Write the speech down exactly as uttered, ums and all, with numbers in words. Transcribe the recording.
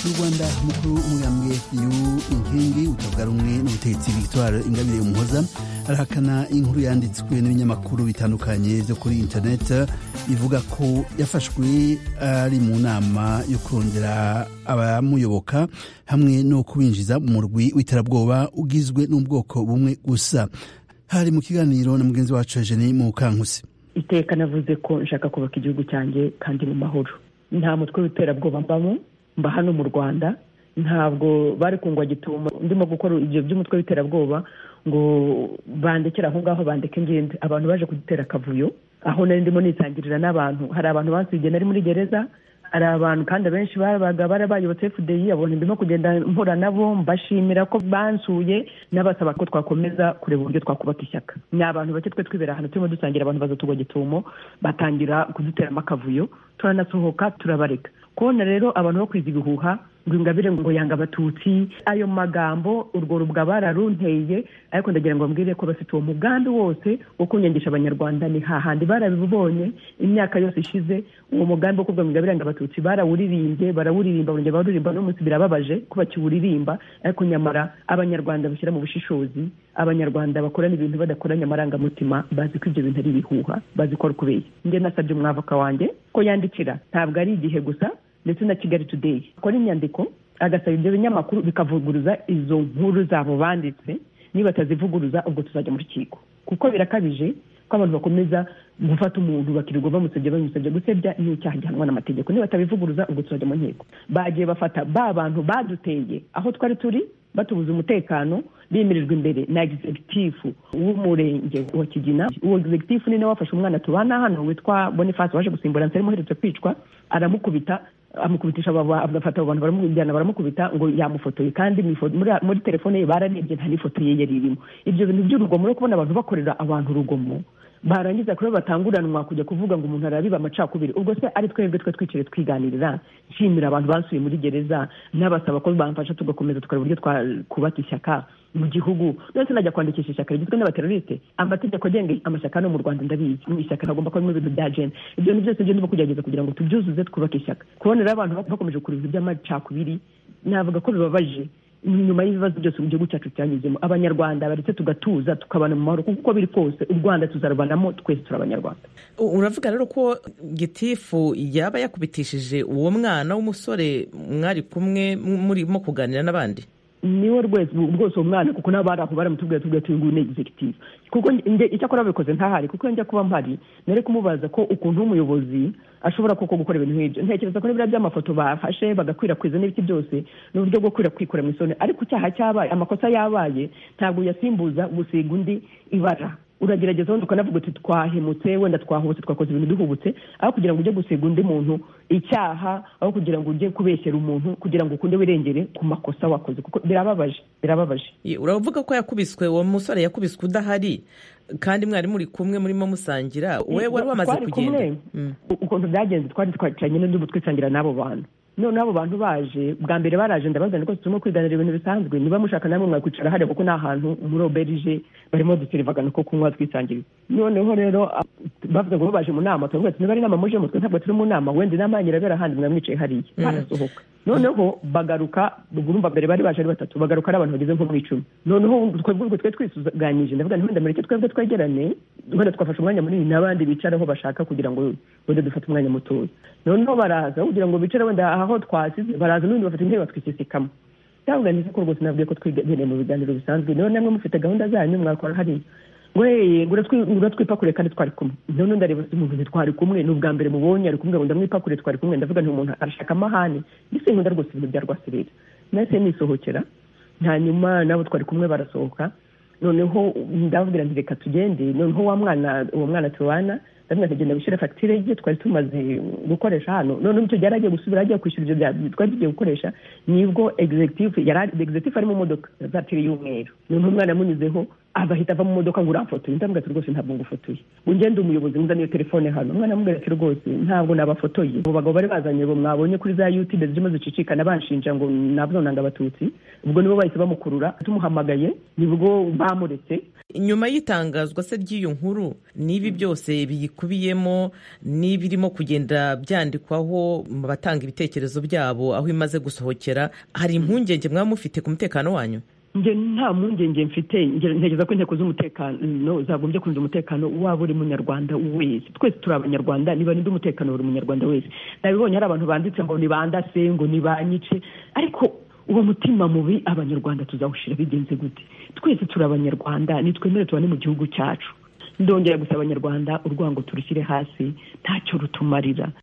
mu Rwanda mukuru umugambwe y'inkingi utavuga rumwe n'ubutegetsi Victoire Ingabire Umuhoza arahakana inkuru yanditswe n'ibinyamakuru bitandukanye byo kuri internet ivuga ko yafashwe ari mu nama yo kurondera abamuyoboka hamwe no kubinjiza mu murwi w'iterabwoba ugizwe n'ubwoko bumwe gusa. Hari mu kiganiro na mugenzi wacu Eugenie Mukankusi. Iteka navuze ko nshaka kubaka igihugu cyanjye kandi mu mahoro. Nta mutwe w'iterabwoba mbamo, mba hano mu Rwanda, ntabwo bari kungwa gituma ndimo gukora ibyo by'umutwe w'iterabwoba ngo bandekera aho ngaho bandeke ngende. Abantu baje kudutera akavuyo aho nari ndimo nitangirira n'abantu. Hari abantu bansigiye nari muri gereza, hari abantu kandi benshi babaga barabayobotse F D I, abone ndimo kugenda mpura nabo mbashimira ko bansuye n'abasaba ko twakomeza kureba uburyo twakubaka ishyaka. Ni abantu bake twe twibera hano turimo dusangira, abantu baza tugwa gitumo batangira kudutera amakavuyo, turanasohoka turabareka. Kona rero abantu bo kwizibihuha ngo Ingabire ngo yanga abatutsi, ayo magambo urwo rubwa bararunteye, ariko ndagira ngo mbwire ko bafite uwo mugambi wose wo kunyangisha abanyarwanda. Ni hahandi barabibonye imyaka yose ishize, uwo mugambi wo kuvuga ngo Ingabire yanga abatutsi barawuririmbye barawuririmba burya barurimba no munsi birababaje kuba kiwuririmba, ariko nyamara abanyarwanda bashyira mu bushishozi, abanyarwanda bakorana ibintu badakoranya amarangamutima, bazi ko ibyo bintu ari ibihuha, bazi ko ari kubeye. Nge nasabye umwavoka wanjye ko yandikira, ntabwo ari igihe gusa ndetse na Kigali Today akora inyandiko agasaba ibyo binyamakuru bikavuguruza izo nkuru zabo banditse. Niba tazivuguruza ubwo tuzajya mu rukiko, kuko birakabije ko abantu bakomeza gufata umuntu bakirirwa bamusebye bamusebye. Gusebya ni icyaha gihanwa n'amategeko. Niba tabivuguruza ubwo tuzajya mu nkiko. Bagiye bafata ba bantu baduteye aho twari turi batubuza umutekano, bimirijwe imbere na executive w'umurenge wa Kigina. Uwo executive ni nawe wafashe umwana tubana hano witwa Boniface waje gusimbura Nsari muherutse kwicwa, aramukubita amukubitisha abafata abantu baramujyana baramukubita ngo yamufotoye, kandi muri muri telefone ye baranibye nta n'ifoto ye yari irimo. Ibyo bintu by'urugomo no kubona abantu bakorera abantu urugomo, barangiza kuri batanguranwa kujya kuvuga ngo umuntu arabiba amacakubiri. Ubwo se ari twebwe twe twicire twiganirira, nshimira abantu bansuye muri gereza n'abasaba ko bamfasha tugakomeza tukora uburyo twakubaka ishyaka mu gihugu. Ndetse najya kwandikisha ishyaka rigizwe n'abateroriste. Amategeko agenga amashyaka no mu Rwanda ndabizi, mu ishyaka ntagomba kuba ibintu bya gene. Ibyo ni byose byo ndimo kugerageza kugira ngo tubyuzuze twubake ishyaka. Kubonera abantu bakomeje kureba iby'amacakubiri navuga ko bibabaje. Nyuma y'ibibazo byose mu gihugu cyacu cyanyuzemo, abanyarwanda baretse tugatuza tukabana mu mahoro, kuko biri kose u Rwanda tuzarubanamo twese turabanyarwanda. Uravuga rero ko gitifu yaba yakubitishije uwo mwana w'umusore mwari kumwe murimo kuganira n'abandi? Niwe rwese rwose umwana, kuko n'abari aho baramutubwira tubwira tuyungu ne executive, kuko icyakora babikoze ntahari, kuko njya kuba mpari nari kumubaza ko ukuntu umuyobozi ashobora koko gukora ibintu nk'ibyo. Ntekereza ko n'ibira by'amafoto bafashe bagakwirakwiza n'ibiti byose n'uburyo bwo kwirakwikura mu isoni, ariko icyaha cyabaye, amakosa yabaye, ntabwo yasimbuza gusiga undi ibara. Uragerageza wenda ukanavuga uti twahemutse, wenda twahubutse, twakoze ibintu duhubutse, aho kugira ngo ujye gusiga undi muntu icyaha, aho kugira ngo ujye kubeshyera umuntu kugira ngo ukunde wirengere ku makosa wakoze, kuko birababaje birababaje. Uravuga ko yakubiswe, uwo musore yakubiswe udahari kandi mwari muri kumwe murimo musangira, we wari wamaze kugenda? Ukuntu byagenze twari twacanye n'undi twisangira n'abo bantu. None abo bantu baje bwa mbere baraje ndabazana ko turimo kwiganira ibintu bisanzwe, niba mushaka namwe mwakwicara hariya kuko nta hantu muri auberge barimo duserivagana ko kunywa twisangira. Noneho rero bavuga ngo baje mu nama, twavuga ati niba ari nama muje mutwe ntabwo turi mu nama, wenda inama nyirabera handi mwamwicaye hariya. Barasohoka. Noneho bagaruka, urumva mbere bari baje ari batatu, bagaruka ari abantu bageze nko mu icumi. Noneho twebwe twe twisuganyije ndavuga nti wenda mureke twebwe twegerane, wenda twafashe umwanya munini n'abandi bicaraho bashaka kugira ngo wenda dufate umwanya mutoya. Noneho baraza kugira ngo bicare wenda aho twasize, baraza n'undi bafite intebe batwikisikamo. Cyangwa nzi ko rwose nabwiye ko twiganire mu biganiro bisanzwe. None namwe mufite gahunda zanyu mwakora hariya. Ngwe ngura twipakure kandi twari kumwe. None ndareba umuntu twari kumwe n'ubwa mbere mubonye ari kumwe ngo ndamwipakure twari kumwe, ndavuga nti umuntu arashaka amahane. Bise nkunda rwose ibintu bya rwasirira. Nase nisohokera. Hanyuma nabo twari kumwe barasohoka. Noneho ndavugira nti reka tugende. Noneho wa mwana uwo mwana tubana ndamwe tagenda bishira facture ye twari tumaze gukoresha hano. None icyo cyaragiye gusubira agiye kwishyura ibyo twari tugiye gukoresha, nibwo executive yari executive ari mu modoka zatiri y'umweru. None umwana amunyuzeho abahita ava mu modoka ngo uramfotoye ndambwira ati rwose ntabwo ngufotoye ungende umuyobozi nzaniye telefone hano umwana amubwira ati rwose ntabwo nabafotoye abo bagabo bari bazanye bo mwabonye kuri za YouTube zirimo zicicikana banshinja ngo nabonanga abatutsi ubwo nibo bahise bamukurura tumuhamagaye nibwo bamuretse. Nyuma y'itangazwa se ry'iyo nkuru n'ibi byose biyikubiyemo n'ibirimo kugenda byandikwaho mu batanga ibitekerezo byabo aho imaze gusohokera, hari impungenge mwaba mufite ku mutekano wanyu? Nge nta mpungenge mfite, ntekereza ko inteko z'umutekano zagombye kurinda umutekano waba uri munyarwanda wese. Twese turi abanyarwanda, niba ninde umutekano uri munyarwanda wese. Nabibonye hari abantu banditse ngo ni bandase ngo ni banyice, ariko uwo mutima mubi abanyarwanda tuzawushira bigenze gute? Twese turi abanyarwanda, nitwemere tubane mu gihugu cyacu. Ndongera gusaba abanyarwanda urwango turushyire hasi, ntacyo rutumarira.